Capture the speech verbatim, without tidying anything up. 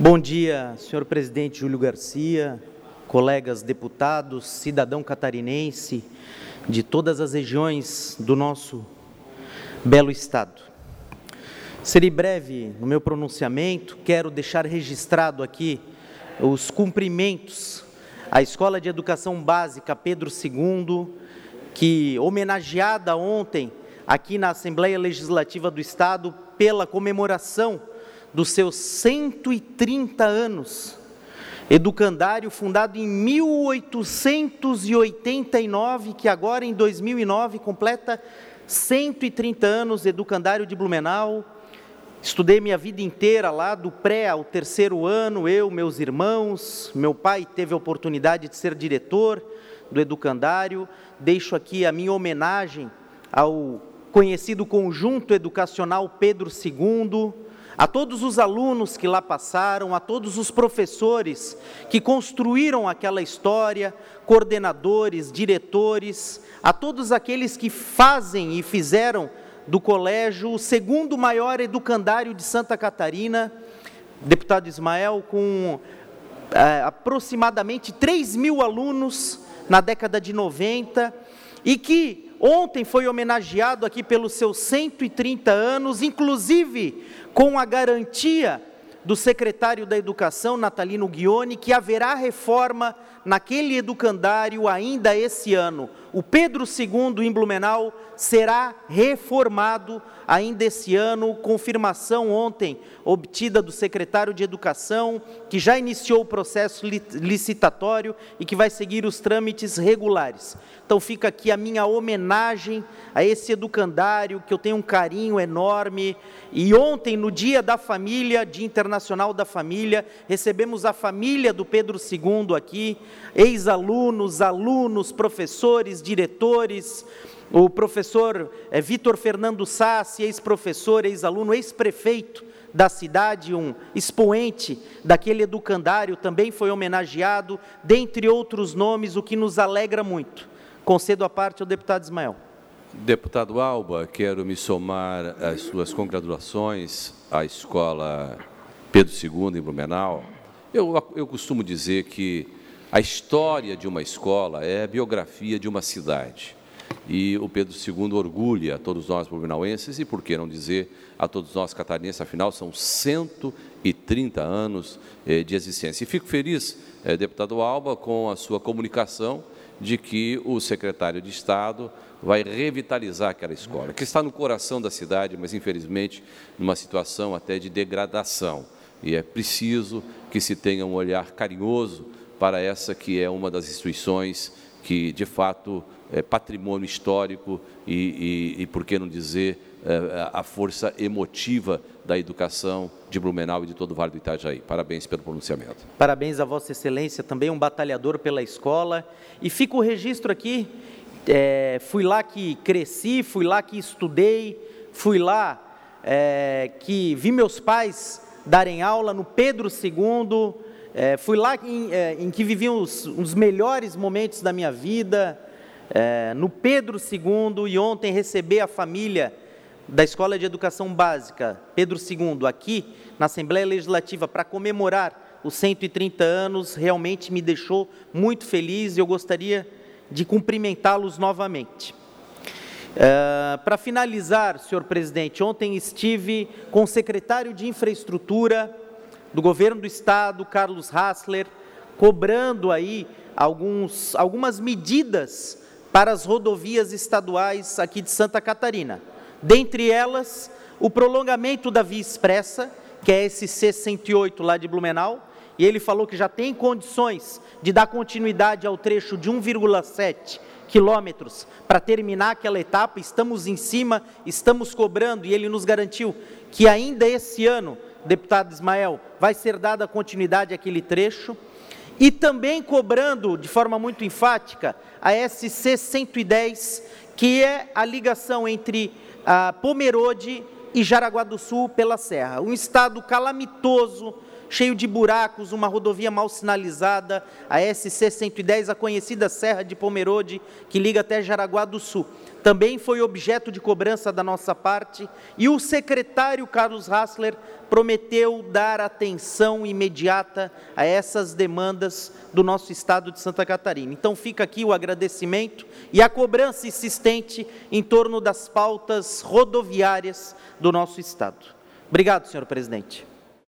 Bom dia, senhor presidente Júlio Garcia, colegas deputados, cidadão catarinense de todas as regiões do nosso belo estado. Serei breve no meu pronunciamento, quero deixar registrado aqui os cumprimentos à Escola de Educação Básica Pedro segundo, que homenageada ontem aqui na Assembleia Legislativa do Estado pela comemoração dos seus cento e trinta anos, educandário fundado em mil oitocentos e oitenta e nove, que agora em dois mil e nove completa cento e trinta anos, educandário de Blumenau. Estudei minha vida inteira lá, do pré ao terceiro ano, eu, meus irmãos, meu pai teve a oportunidade de ser diretor do educandário. Deixo aqui a minha homenagem ao conhecido Conjunto Educacional Pedro segundo, a todos os alunos que lá passaram, a todos os professores que construíram aquela história, coordenadores, diretores, a todos aqueles que fazem e fizeram do colégio o segundo maior educandário de Santa Catarina, deputado Ismael, com é, aproximadamente três mil alunos na década de noventa, e que ontem foi homenageado aqui pelos seus cento e trinta anos, inclusive com a garantia do secretário da Educação, Natalino Ghioni, que haverá reforma naquele educandário ainda esse ano. O Pedro segundo em Blumenau será reformado ainda esse ano, confirmação ontem obtida do secretário de Educação, que já iniciou o processo licitatório e que vai seguir os trâmites regulares. Então fica aqui a minha homenagem a esse educandário, que eu tenho um carinho enorme. E ontem, no Dia da Família, Dia Internacional da Família, recebemos a família do Pedro segundo aqui, ex-alunos, alunos, professores, diretores, o professor é, Vitor Fernando Sassi, ex-professor, ex-aluno, ex-prefeito da cidade, um expoente daquele educandário, também foi homenageado, dentre outros nomes, o que nos alegra muito. Concedo a parte ao deputado Ismael. Deputado Alba, quero me somar às suas congratulações à Escola Pedro segundo em Blumenau. Eu, eu costumo dizer que a história de uma escola é a biografia de uma cidade. E o Pedro segundo orgulha a todos nós blumenauenses e, por que não dizer, a todos nós catarinenses, afinal, são cento e trinta anos eh, de existência. E fico feliz, eh, deputado Alba, com a sua comunicação de que o secretário de Estado vai revitalizar aquela escola, que está no coração da cidade, mas, infelizmente, numa situação até de degradação. E é preciso que se tenha um olhar carinhoso para essa que é uma das instituições que, de fato, é patrimônio histórico e, e, e por que não dizer, é, a força emotiva da educação de Blumenau e de todo o Vale do Itajaí. Parabéns pelo pronunciamento. Parabéns a Vossa Excelência, também um batalhador pela escola. E fica o registro aqui, é, fui lá que cresci, fui lá que estudei, fui lá é, que vi meus pais darem aula no Pedro segundo, é, fui lá em, é, em que vivi os, os melhores momentos da minha vida, é, no Pedro segundo, e ontem receber a família da Escola de Educação Básica Pedro segundo aqui na Assembleia Legislativa para comemorar os cento e trinta anos, realmente me deixou muito feliz e eu gostaria de cumprimentá-los novamente. Uh, para finalizar, senhor presidente, ontem estive com o secretário de Infraestrutura do Governo do Estado, Carlos Hassler, cobrando aí alguns, algumas medidas para as rodovias estaduais aqui de Santa Catarina. Dentre elas, o prolongamento da via expressa, que é esse C cento e oito lá de Blumenau, e ele falou que já tem condições de dar continuidade ao trecho de um vírgula sete quilômetros para terminar aquela etapa. Estamos em cima, estamos cobrando, e ele nos garantiu que ainda esse ano, deputado Ismael, vai ser dada continuidade àquele trecho, e também cobrando de forma muito enfática a S C cento e dez, que é a ligação entre a Pomerode e Jaraguá do Sul pela Serra, um estado calamitoso, cheio de buracos, uma rodovia mal sinalizada, a S C cento e dez, a conhecida Serra de Pomerode, que liga até Jaraguá do Sul. Também foi objeto de cobrança da nossa parte, e o secretário Carlos Hassler prometeu dar atenção imediata a essas demandas do nosso estado de Santa Catarina. Então fica aqui o agradecimento e a cobrança insistente em torno das pautas rodoviárias do nosso estado. Obrigado, senhor presidente.